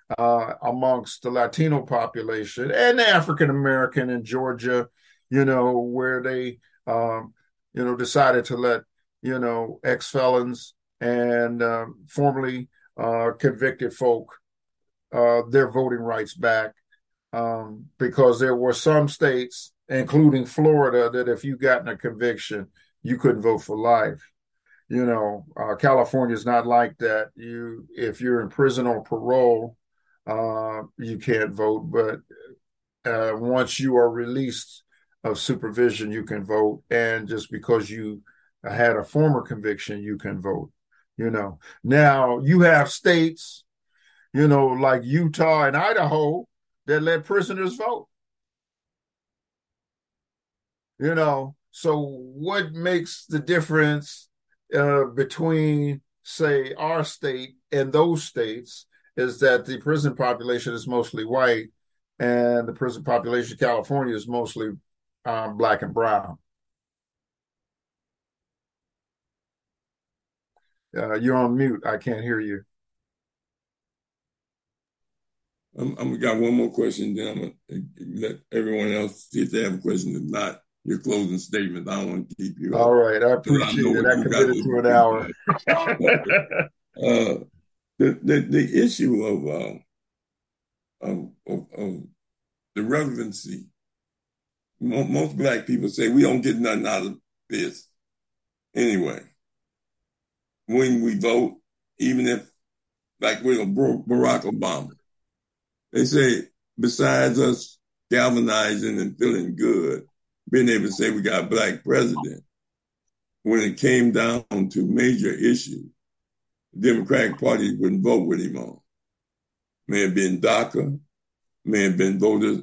amongst the Latino population and the African American in Georgia, where they, decided to let, ex-felons and formerly convicted folk their voting rights back, because there were some states, including Florida, that if you gotten a conviction, you couldn't vote for life. California is not like that. If you're in prison on parole, you can't vote. But once you are released of supervision, you can vote. And just because you had a former conviction, you can vote. Now you have states, like Utah and Idaho, that let prisoners vote. So what makes the difference between, say, our state and those states is that the prison population is mostly white, and the prison population of California is mostly black and brown. You're on mute. I can't hear you. I'm got one more question, then I'm going to let everyone else see if they have a question. If not, your closing statement. I don't want to keep you. All right. I appreciate it. I committed to an hour. The issue of the relevancy. Most black people say we don't get nothing out of this anyway. When we vote, even if, like with Barack Obama, they say besides us galvanizing and feeling good, being able to say we got a black president, when it came down to major issues, the Democratic Party wouldn't vote with him on. May have been DACA, may have been voters'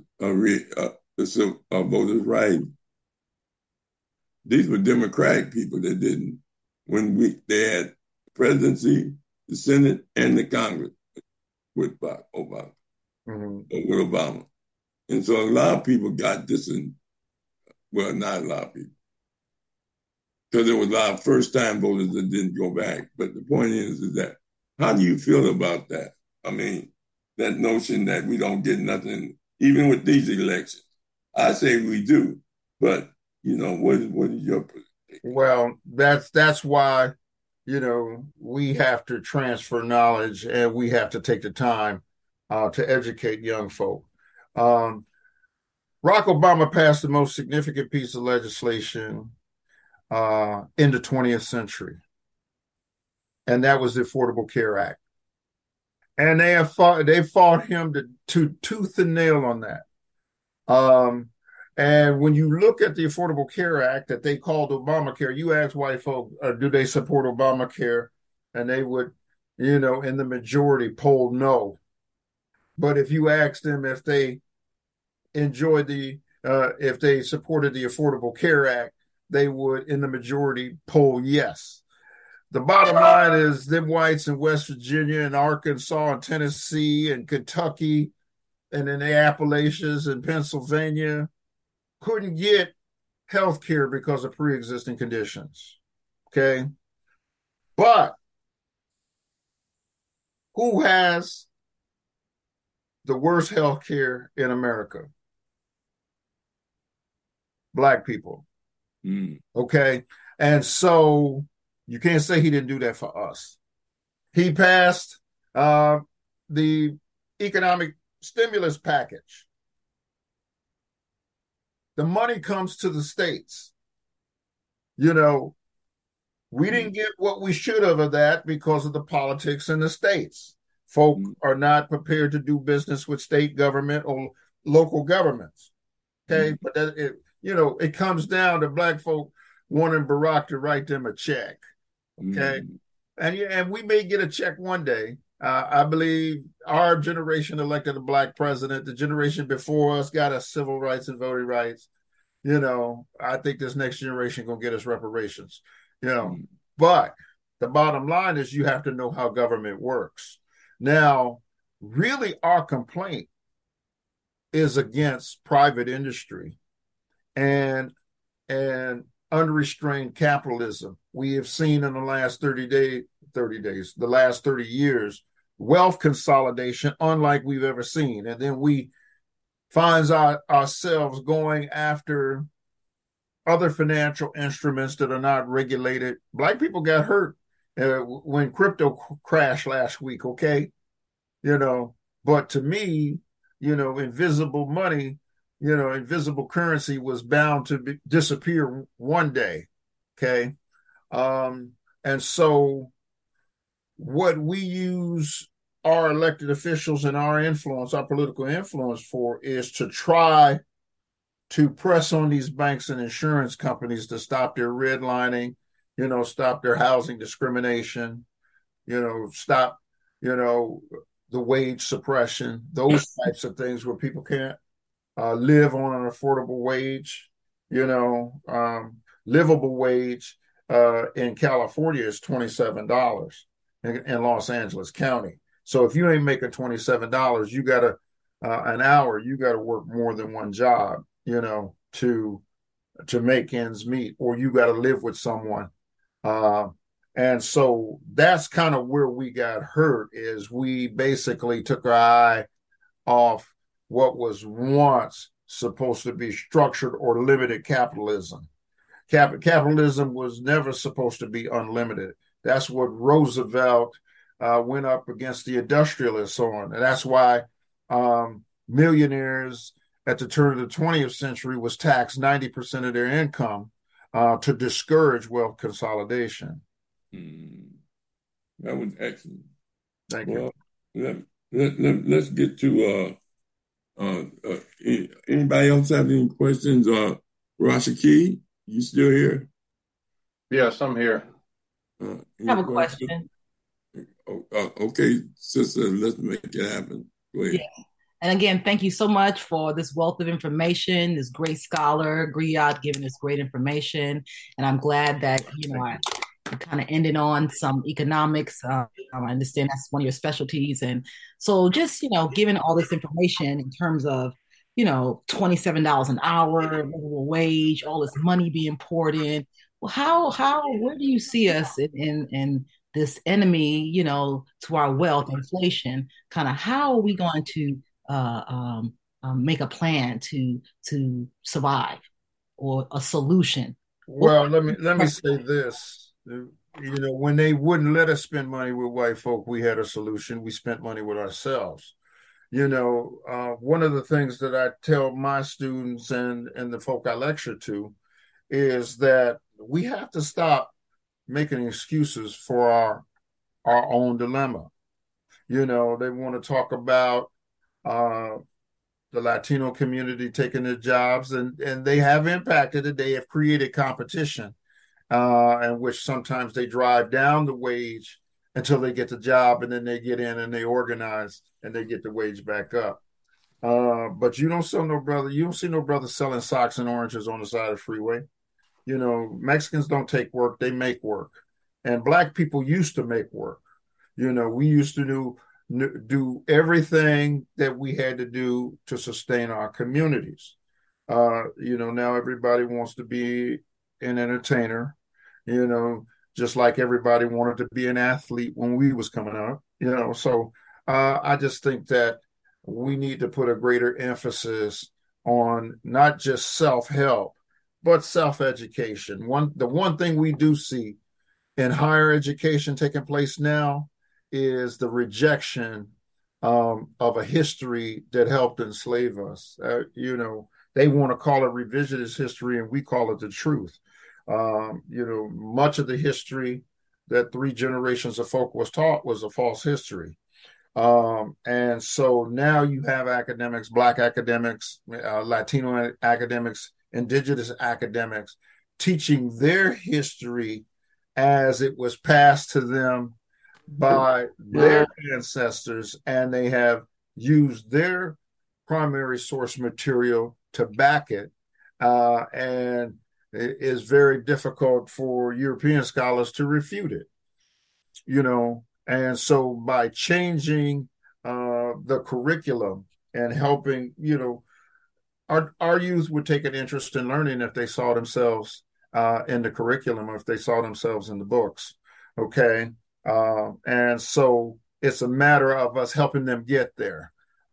rights. These were Democratic people that didn't. When they had the presidency, the Senate, and the Congress with Obama. Mm-hmm. With Obama. And so a lot of people got this well, not a lot of people. Because there was a lot of first-time voters that didn't go back. But the point is that, how do you feel about that? I mean, that notion that we don't get nothing, even with these elections. I say we do, but, what is your position? Well, that's why, we have to transfer knowledge, and we have to take the time to educate young folk. Barack Obama passed the most significant piece of legislation in the 20th century, and that was the Affordable Care Act. And they fought him to tooth and nail on that. And when you look at the Affordable Care Act that they called Obamacare, you ask white folk, do they support Obamacare? And they would, in the majority poll no. But if you ask them if they enjoyed if they supported the Affordable Care Act, they would, in the majority, poll yes. The bottom line is them whites in West Virginia and Arkansas and Tennessee and Kentucky and in the Appalachians and Pennsylvania couldn't get health care because of pre-existing conditions. Okay? But who has the worst health care in America? Black people. Okay? And so you can't say he didn't do that for us. He passed the economic stimulus package. The money comes to the states. We didn't get what we should have of that because of the politics in the states. Folk are not prepared to do business with state government or local governments. Okay, but it comes down to black folk wanting Barack to write them a check. Okay, and we may get a check one day. I believe our generation elected a black president. The generation before us got us civil rights and voting rights. I think this next generation gonna get us reparations. But the bottom line is you have to know how government works. Now, really, our complaint is against private industry and unrestrained capitalism. We have seen in the last 30 years, wealth consolidation unlike we've ever seen. And then we finds ourselves going after other financial instruments that are not regulated. Black people got hurt when crypto crashed last week, okay? But to me, invisible money, invisible currency was bound to disappear one day, okay? And so what we use our elected officials and our influence, our political influence for, is to try to press on these banks and insurance companies to stop their redlining, stop their housing discrimination, stop, the wage suppression, those types of things where people can't live on an affordable wage, livable wage in California is $27 in Los Angeles County. So if you ain't making $27, you got to an hour, you got to work more than one job, to make ends meet, or you got to live with someone. And so that's kind of where we got hurt, is we basically took our eye off what was once supposed to be structured or limited capitalism. Capitalism was never supposed to be unlimited. That's what Roosevelt went up against the industrialists on. And that's why millionaires at the turn of the 20th century was taxed 90% of their income to discourage wealth consolidation. That was excellent. Thank you. Let's get to anybody else have any questions? Rashaki, you still here? Yes, I'm here. I have a question. Okay, sister, let's make it happen. Go ahead. Yes. And again, thank you so much for this wealth of information, this great scholar, Griot, giving us great information. And I'm glad that, I kind of ended on some economics. I understand that's one of your specialties. And so just, given all this information in terms of, $27 an hour, livable wage, all this money being poured in. Well, where do you see us in this enemy, to our wealth, inflation? Kind of how are we going to make a plan to survive, or a solution? Well, let me say this. When they wouldn't let us spend money with white folk, we had a solution. We spent money with ourselves. One of the things that I tell my students and the folk I lecture to is that we have to stop making excuses for our own dilemma. They want to talk about the Latino community taking their jobs, and they have impacted it. They have created competition, in which sometimes they drive down the wage until they get the job, and then they get in and they organize and they get the wage back up. But you don't see no brother selling socks and oranges on the side of the freeway. Mexicans don't take work, they make work. And Black people used to make work. We used to do everything that we had to do to sustain our communities. Now everybody wants to be an entertainer, just like everybody wanted to be an athlete when we was coming up, So I just think that we need to put a greater emphasis on not just self-help, but self-education. The one thing we do see in higher education taking place now is the rejection of a history that helped enslave us. They want to call it revisionist history, and we call it the truth. Much of the history that 3 generations of folk was taught was a false history. And so now you have academics, Black academics, Latino academics, Indigenous academics teaching their history as it was passed to them by their ancestors, and they have used their primary source material to back it. And it is very difficult for European scholars to refute it, And so by changing the curriculum and helping, our youth would take an interest in learning if they saw themselves in the curriculum, or if they saw themselves in the books. Okay. And so It's a matter of us helping them get there.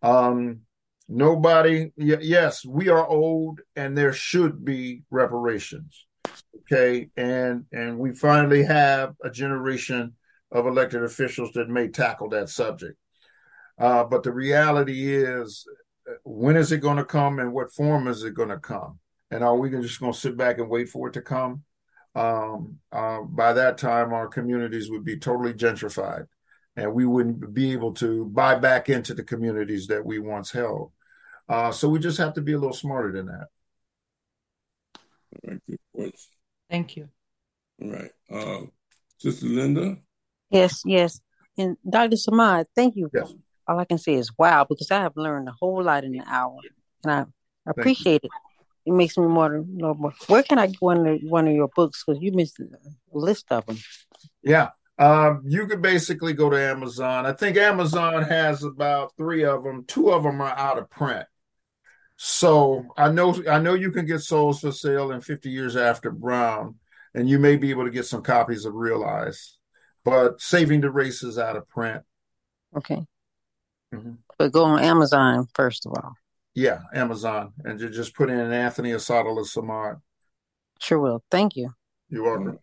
Yes, we are old and there should be reparations. Okay. And we finally have a generation of elected officials that may tackle that subject. But the reality is, when is it going to come and what form is it going to come? And are we just going to sit back and wait for it to come? By that time, our communities would be totally gentrified and we wouldn't be able to buy back into the communities that we once held. So we just have to be a little smarter than that. All right, good question. Thank you. All right. Sister Linda? Yes. And Dr. Samad, thank you. Yes. All I can say is wow, because I have learned a whole lot in an hour. And I appreciate it. It makes me want to know more. Where can I get one of your books? Because you missed a list of them. Yeah. You could basically go to Amazon. I think Amazon has about 3 of them. 2 of them are out of print. So I know you can get Souls for Sale and 50 Years After Brown, and you may be able to get some copies of Realize. But Saving the Race is out of print. Okay. Mm-hmm. But go on Amazon first of all. Yeah, Amazon, and you just put in Anthony Assadollah Samad. Sure will. Thank you. You're welcome.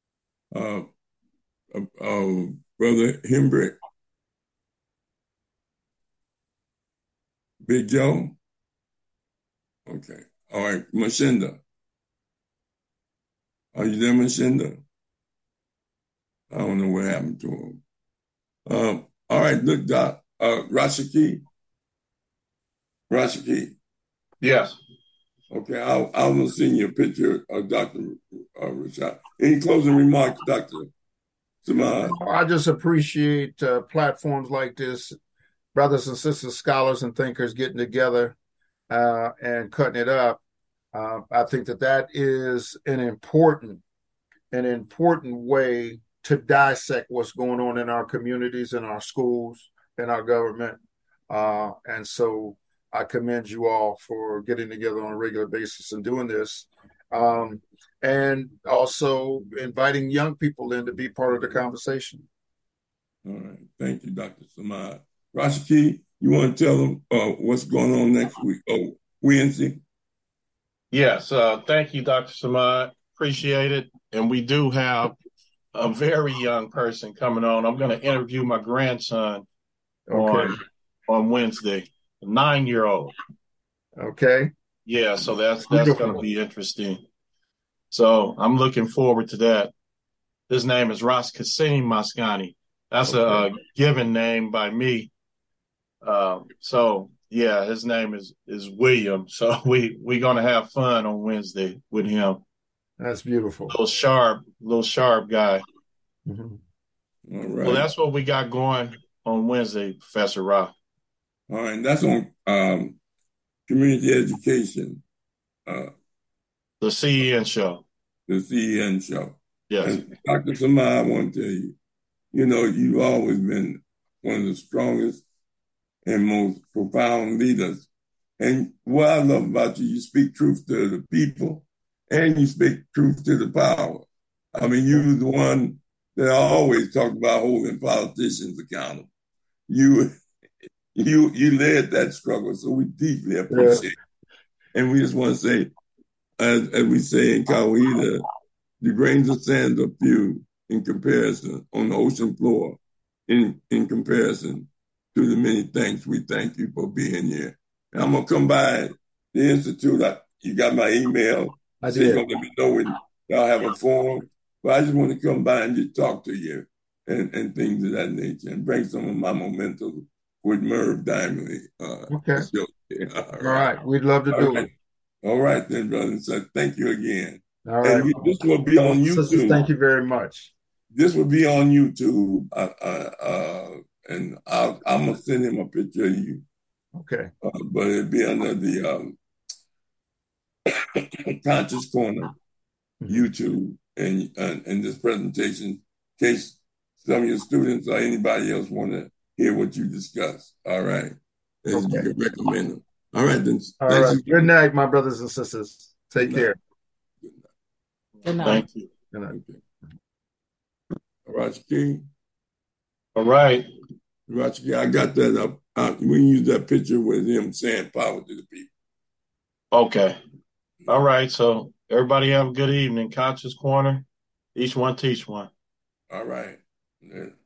Brother Hembrick, Big Joe. Okay. All right, Mashinda. Are you there, Mashinda? I don't know what happened to him. All right, look, Doc. Rashaki. Yes. Okay, I will send you a picture of Dr. Rashad. Any closing remarks, Dr. Samad? I just appreciate platforms like this, brothers and sisters, scholars and thinkers getting together and cutting it up. I think that is an important way to dissect what's going on in our communities, in our schools, in our government. And so I commend you all for getting together on a regular basis and doing this. And also inviting young people in to be part of the conversation. All right. Thank you, Dr. Samad. Rashaki, you want to tell them what's going on next week? Oh, Wednesday? Yes. Thank you, Dr. Samad. Appreciate it. And we do have a very young person coming on. I'm going to interview my grandson on Wednesday, a 9-year-old. Okay. Yeah, so that's going to be interesting. So I'm looking forward to that. His name is Ras Kassim Maskani. That's a given name by me. So yeah, his name is William. So we're going to have fun on Wednesday with him. That's beautiful. Little sharp guy. Mm-hmm. All right. Well, that's what we got going on Wednesday, Professor Ra. All right. And that's on community education. The CEN show. The CEN show. Yes. And Dr. Samad, I want to tell you, you've always been one of the strongest and most profound leaders. And what I love about you speak truth to the people and you speak truth to the power. I mean, you're the one that I always talk about holding politicians accountable. You led that struggle, so we deeply appreciate it. And we just want to say, as we say in Coweta, the grains of sand are few in comparison on the ocean floor, in comparison to the many thanks we thank you for being here. And I'm going to come by the Institute. You got my email. I did. You're going to let me know when y'all have a forum. But I just want to come by and just talk to you and things of that nature and bring some of my momentum with Merv Dimely. Okay. All right. We'd love to do it. All right, then, brother. So thank you again. All right. And this will be on YouTube. Sisters, thank you very much. This will be on YouTube. And I'm going to send him a picture of you. Okay. But it'll be under the Conscious Corner YouTube and this presentation, in case some of your students or anybody else want to hear what you discuss. All right. You can recommend them. All right, then. All right. Good night, my brothers and sisters. Take care. Good night. Thank you. Good night. All right, King. All right. Roger, I got that up. We can use that picture with him saying power to the people. Okay. All right. So everybody have a good evening. Conscious Corner. Each one teach one. All right. Yeah.